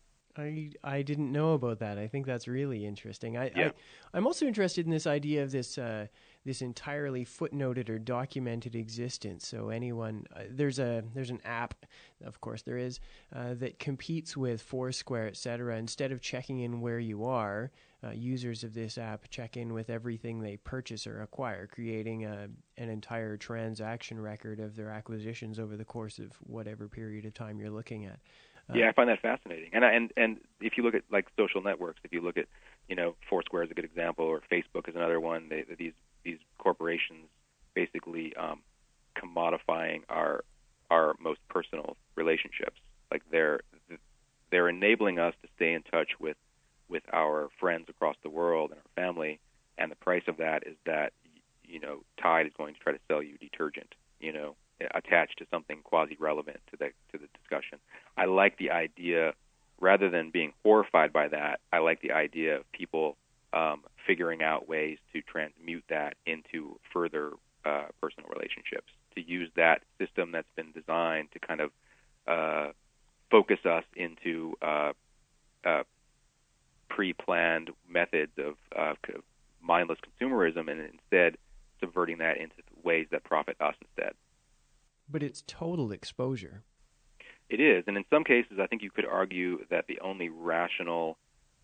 I didn't know about that. I think that's really interesting. I'm also interested in this idea of this entirely footnoted or documented existence. So anyone, there's an app, of course there is, that competes with Foursquare, etc. Instead of checking in where you are, users of this app check in with everything they purchase or acquire, creating an entire transaction record of their acquisitions over the course of whatever period of time you're looking at. Yeah, I find that fascinating. And if you look at like social networks, if you look at, Foursquare is a good example, or Facebook is another one. These corporations basically commodifying our most personal relationships. Like they're enabling us to stay in touch with our friends across the world and our family, and the price of that is that Tide is going to try to sell you detergent, attached to something quasi-relevant to the discussion. I like the idea, rather than being horrified by that, I like the idea of people figuring out ways to transmute that into further personal relationships, to use that system that's been designed to kind of focus us into pre-planned methods of mindless consumerism, and instead subverting that into ways that profit us instead. But it's total exposure. It is, and in some cases, I think you could argue that the only rational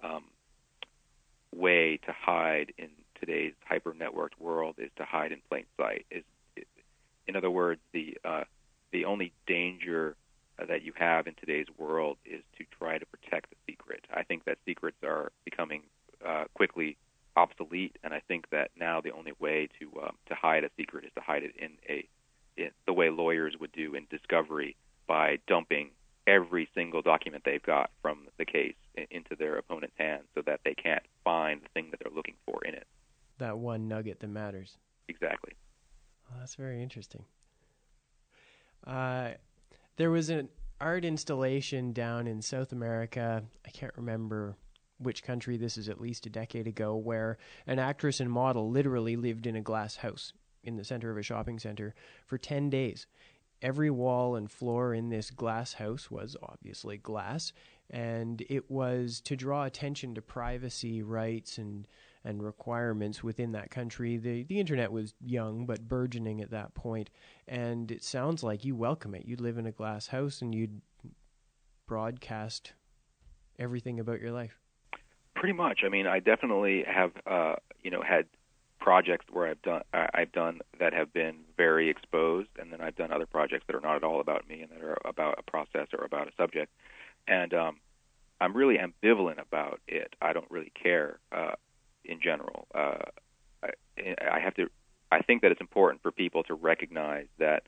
way to hide in today's hyper-networked world is to hide in plain sight. In other words, the only danger that you have in today's world is to try to protect the secret. I think that secrets are becoming quickly obsolete, and I think that now the only way to hide a secret is to hide it in the way lawyers would do in discovery, by dumping every single document they've got from the case into their opponent's hands so that they can't find the thing that they're looking for in it. That one nugget that matters. Exactly. Well, that's very interesting. There was an art installation down in South America. I can't remember which country. This is at least a decade ago, where an actress and model literally lived in a glass house in the center of a shopping center for 10 days. Every wall and floor in this glass house was obviously glass, and it was to draw attention to privacy rights and requirements within that country. The internet was young but burgeoning at that point, and it sounds like you welcome it. You'd live in a glass house and you'd broadcast everything about your life. Pretty much. I mean, I definitely have had projects where I've done that have been very exposed, and then I've done other projects that are not at all about me and that are about a process or about a subject. And I'm really ambivalent about it. I don't really care in general. I think that it's important for people to recognize that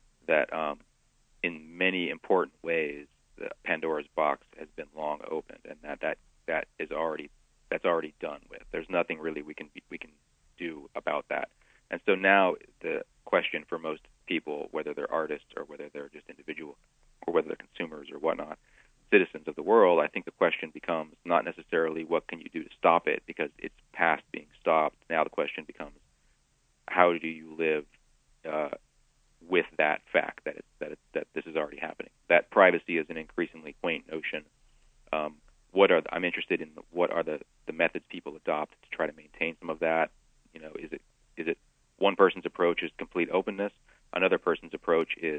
in many important ways, the Pandora's box has been long opened, and that's already done with. There's nothing really we can do about that. And so now the question for most people, whether they're artists or whether they're just individuals or whether they're consumers or whatnot, citizens of the world, I think the question becomes not necessarily what can you do to stop it, because it's past being stopped. Now the question becomes, how do you live with that fact that this is already happening? That privacy is an increasingly quaint notion. I'm interested in what are the methods people adopt to try to maintain some of that. Is it one person's approach is complete openness, another person's approach is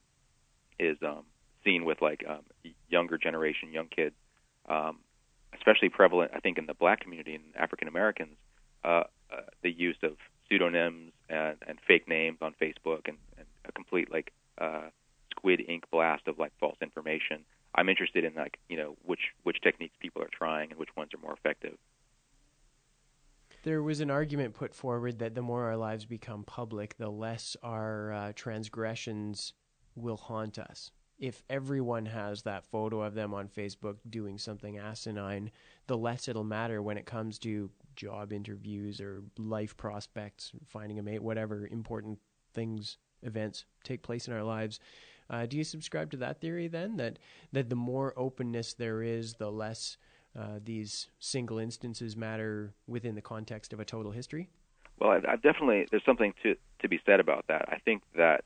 seen with younger generation, young kids, especially prevalent, I think, in the black community and African Americans, the use of pseudonyms and fake names on Facebook and a complete squid ink blast of false information. I'm interested in which techniques people are trying and which ones are more effective. There was an argument put forward that the more our lives become public, the less our transgressions will haunt us. If everyone has that photo of them on Facebook doing something asinine, the less it'll matter when it comes to job interviews or life prospects, finding a mate, whatever important things, events take place in our lives. Do you subscribe to that theory then, that the more openness there is, the less these single instances matter within the context of a total history? Well, I definitely, there's something to be said about that. I think that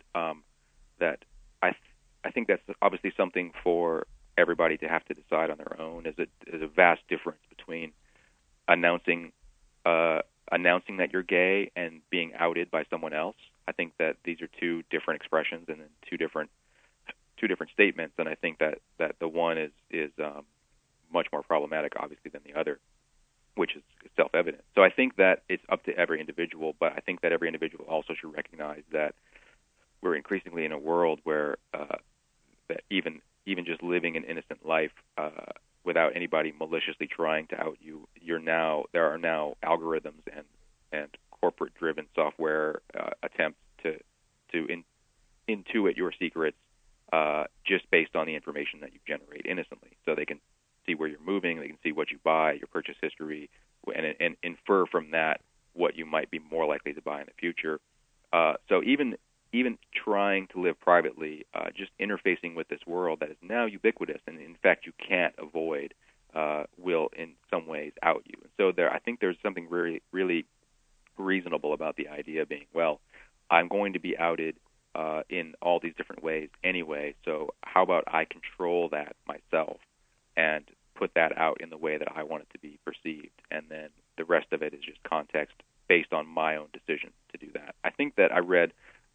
I think that's obviously something for everybody to have to decide on their own. There's a vast difference between announcing that you're gay and being outed by someone else. I think that these are two different expressions and then two different statements, and I think that the one is much more problematic, obviously, than the other, which is self-evident. So I think that it's up to every individual, but I think that every individual also should recognize that we're increasingly in a world where that even just living an innocent life without anybody maliciously trying to out you, there are now algorithms and corporate-driven software attempts to intuit your secrets just based on the information that you generate innocently. So they can see where you're moving, they can see what you buy, your purchase history, and infer from that what you might be more likely to buy in the future. So even trying to live privately, just interfacing with this world that is now ubiquitous and in fact you can't avoid, will in some ways out you. And so I think there's something really, really reasonable about the idea being, well, I'm going to be outed in all these different ways anyway, so how about I control that myself and put that out in the way that I want it to be perceived, and then the rest of it is just context based on my own decision to do that. I think that I read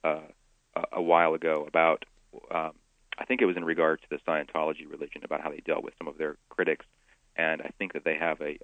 a while ago about, I think it was in regard to the Scientology religion, about how they dealt with some of their critics, and I think that they have a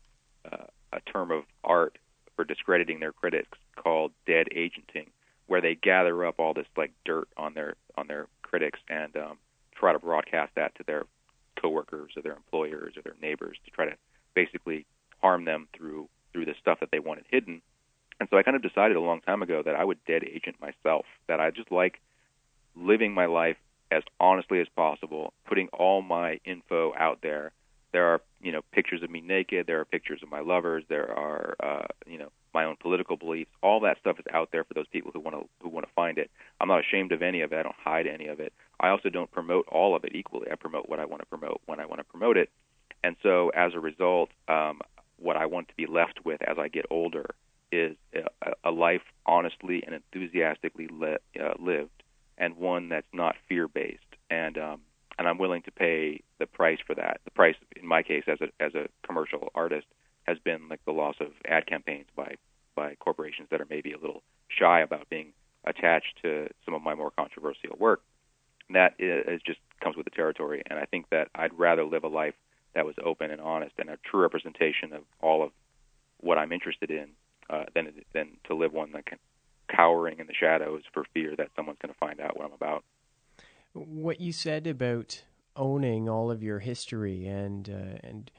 term of art for discrediting their critics called dead agenting, where they gather up all this like dirt on their critics and try to broadcast that to their coworkers or their employers or their neighbors to try to basically harm them through the stuff that they wanted hidden. And so I kind of decided a long time ago that I would dead agent myself, that I just like living my life as honestly as possible, putting all my info out there. There are, pictures of me naked. There are pictures of my lovers. There are, my own political beliefs. All that stuff is out there for those people who want to find it. I'm not ashamed of any of it. I don't hide any of it. I also don't promote all of it equally. I promote what I want to promote when I want to promote it. And so, as a result, what I want to be left with as I get older is a life honestly and enthusiastically lived, and one that's not fear-based. And I'm willing to pay the price for that. The price, in my case, as a commercial artist, has been like the loss of ad campaigns by corporations that are maybe a little shy about being attached to some of my more controversial work. And that is just comes with the territory. And I think that I'd rather live a life that was open and honest and a true representation of all of what I'm interested in than to live one that can cowering in the shadows for fear that someone's going to find out what I'm about. What you said about owning all of your history and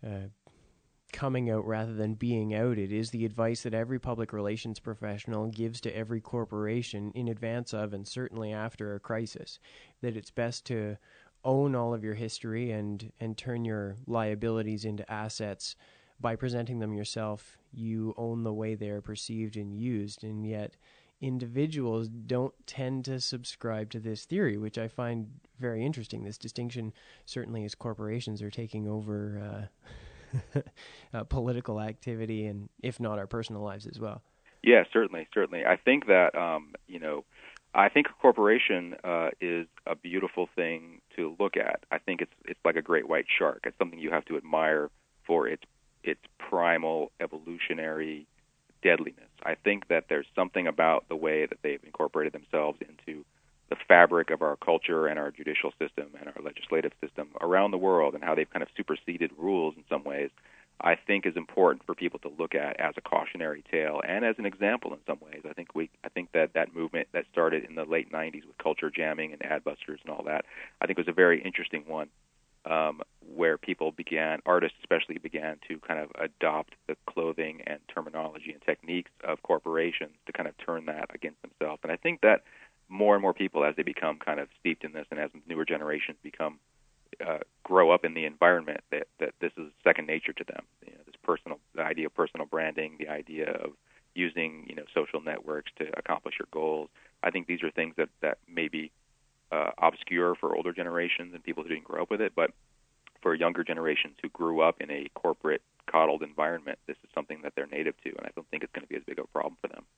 coming out rather than being outed is the advice that every public relations professional gives to every corporation in advance of and certainly after a crisis, that it's best to own all of your history and turn your liabilities into assets. By presenting them yourself, you own the way they are perceived and used, and yet individuals don't tend to subscribe to this theory, which I find very interesting. This distinction, certainly as corporations are taking over political activity, and if not our personal lives as well. Yeah, certainly. I think that I think a corporation is a beautiful thing to look at. I think it's like a great white shark. It's something you have to admire for its primal evolutionary deadliness. I think that there's something about the way that they've incorporated themselves into the fabric of our culture and our judicial system and our legislative system around the world, and how they've kind of superseded rules in some ways, I think is important for people to look at as a cautionary tale and as an example in some ways. I think that movement that started in the late 90s with culture jamming and Adbusters and all that, I think was a very interesting one, where artists especially began to kind of adopt the clothing and terminology and techniques of corporations to kind of turn that against themselves. And I think that more and more people, as they become kind of steeped in this, and as newer generations grow up in the environment, that this is second nature to them. The idea of personal branding, the idea of using social networks to accomplish your goals. I think these are things that may be obscure for older generations and people who didn't grow up with it, but for younger generations who grew up in a corporate coddled environment, this is something that they're native to, and I don't think it's going to be as big of a problem for them.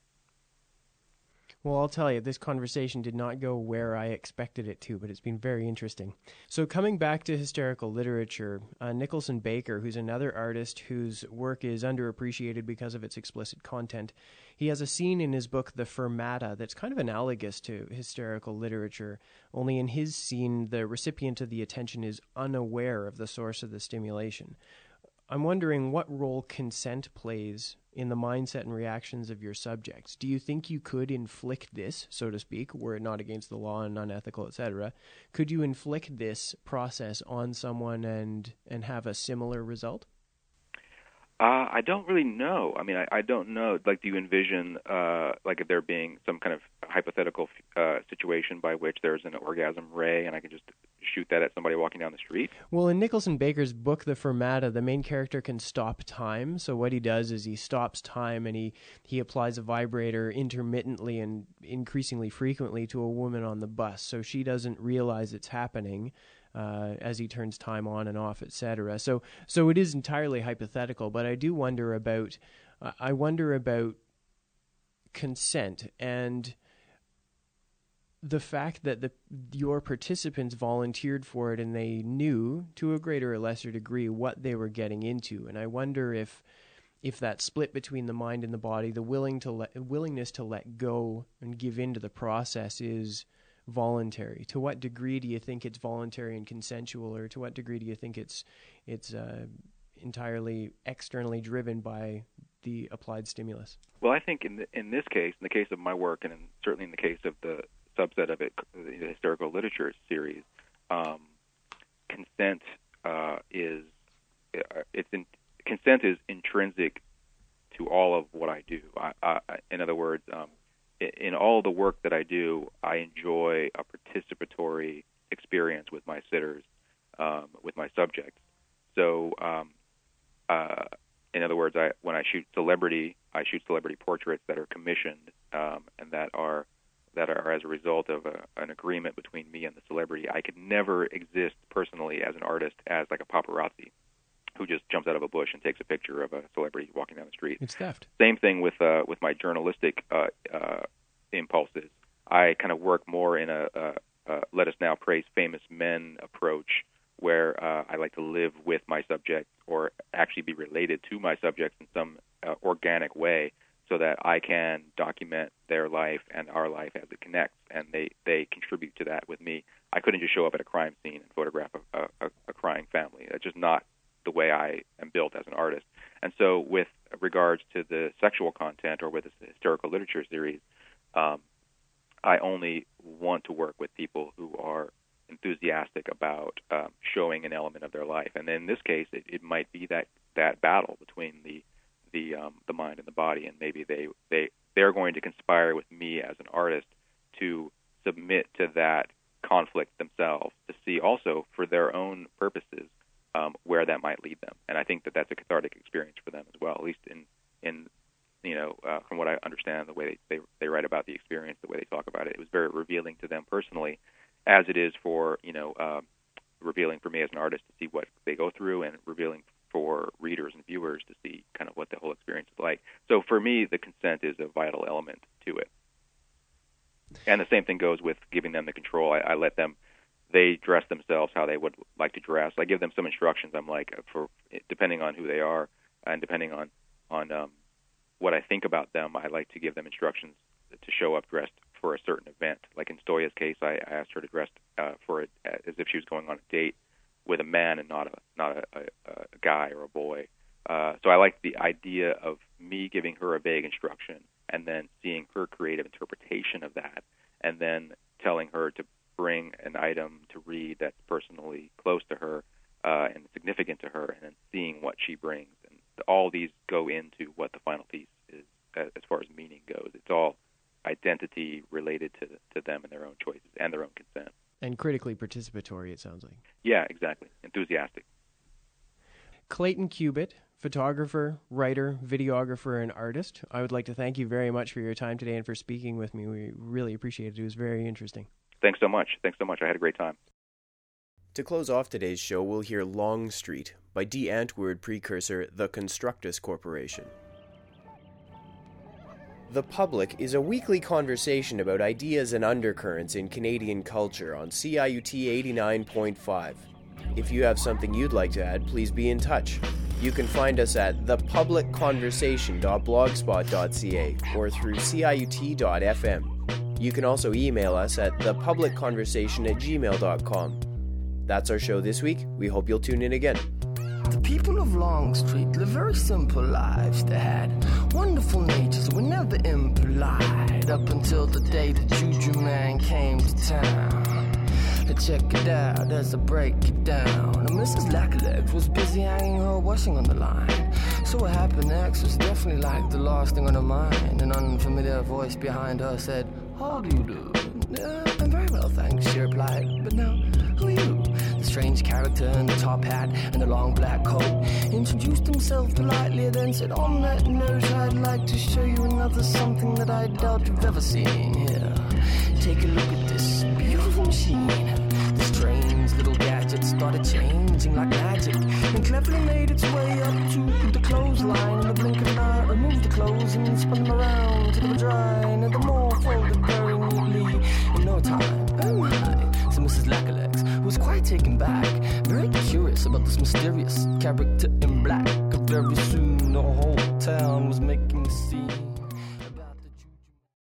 Well, I'll tell you, this conversation did not go where I expected it to, but it's been very interesting. So coming back to hysterical literature, Nicholson Baker, who's another artist whose work is underappreciated because of its explicit content, he has a scene in his book, The Fermata, that's kind of analogous to hysterical literature, only in his scene, the recipient of the attention is unaware of the source of the stimulation. I'm wondering what role consent plays in the mindset and reactions of your subjects. Do you think you could inflict this, so to speak, were it not against the law and unethical, etc.? Could you inflict this process on someone and have a similar result? I don't really know. I mean, I don't know. Like, do you envision like if there being some kind of hypothetical situation by which there's an orgasm ray and I can just shoot that at somebody walking down the street? Well, in Nicholson Baker's book, The Fermata, the main character can stop time. So what he does is he stops time and he applies a vibrator intermittently and increasingly frequently to a woman on the bus. So she doesn't realize it's happening as he turns time on and off, etc. So it is entirely hypothetical, but I do wonder about consent and the fact that your participants volunteered for it and they knew to a greater or lesser degree what they were getting into. And I wonder if that split between the mind and the body, the willingness to let go and give in to the process is voluntary. To what degree do you think it's voluntary and consensual, or to what degree do you think it's entirely externally driven by the applied stimulus? Well, I think in this case, in the case of my work, and certainly in the case of the subset of it, the historical literature series, consent consent is intrinsic to all of what I do. In other words, in all the work that I do, I enjoy a participatory experience with my sitters, with my subjects. So, in other words, when I shoot celebrity portraits that are commissioned and that are as a result of an agreement between me and the celebrity. I could never exist personally as an artist as like a paparazzi who just jumps out of a bush and takes a picture of a celebrity walking down the street. It's theft. Same thing with my journalistic impulses. I kind of work more in a let us now praise famous men approach, where I like to live with my subjects or actually be related to my subjects in some organic way, so that I can document their life and our life as it connects, and they contribute to that with me. I couldn't just show up at a crime scene and photograph a crying family. That's just not the way I am built as an artist. And so with regards to the sexual content or with the historical literature series, I only want to work with people who are enthusiastic about showing an element of their life. And in this case, it might be that battle between the mind and the body, and maybe they're going to conspire with me as an artist to submit to that conflict themselves, to see also for their own purposes where that might lead them. And I think that that's a cathartic experience for them as well, at least in from what I understand, the way they write about the experience, the way they talk about it. It was very revealing to them personally, as it is for revealing for me as an artist to see what they go through, and revealing for readers and viewers to see kind of what the whole experience is like. So for me, the consent is a vital element to it. And the same thing goes with giving them the control. I let them, they dress themselves how they would like to dress. I give them some instructions. I'm like, for depending on who they are and depending on what I think about them, I like to give them instructions to show up dressed for a certain event. Like in Stoya's case, I asked her to dress for it as if she was going on a date with a man and not a guy or a boy. So I like the idea of me giving her a vague instruction and then seeing her creative interpretation of that, and then telling her to bring an item to read that's personally close to her and significant to her, and then seeing what she brings. And all these go into what the final piece is as far as meaning goes. It's all identity related to them and their own choices and their own consent. And critically participatory, it sounds like. Yeah, exactly. Enthusiastic. Clayton Cubitt, photographer, writer, videographer, and artist. I would like to thank you very much for your time today and for speaking with me. We really appreciate it. It was very interesting. Thanks so much. I had a great time. To close off today's show, we'll hear Long Street by D. Antwoord precursor The Constructus Corporation. The Public is a weekly conversation about ideas and undercurrents in Canadian culture on CIUT 89.5. If you have something you'd like to add, please be in touch. You can find us at thepublicconversation.blogspot.ca or through ciut.fm. You can also email us at thepublicconversation@gmail.com. That's our show this week. We hope you'll tune in again. The people of Long Street live very simple lives. They had wonderful natures, were never impolite, up until the day the Juju Man came to town. To check it out as I break it down. And Mrs. Lackalegs was busy hanging her washing on the line. So what happened next was definitely like the last thing on her mind. An unfamiliar voice behind her said, "How do you do?" "I'm very well, thanks," she replied. "But now, who are you?" The strange character in the top hat and the long black coat introduced himself politely, then said, "On that note, I'd like to show you another something that I doubt you've ever seen. Here, take a look at this beautiful machine." The strange little gadget started changing like magic and cleverly made its way up to the clothesline. In the blink of an eye, removed the clothes and spun them around till they were dry, and the more folded very neatly. In no time, this mysterious character in black. Very soon the whole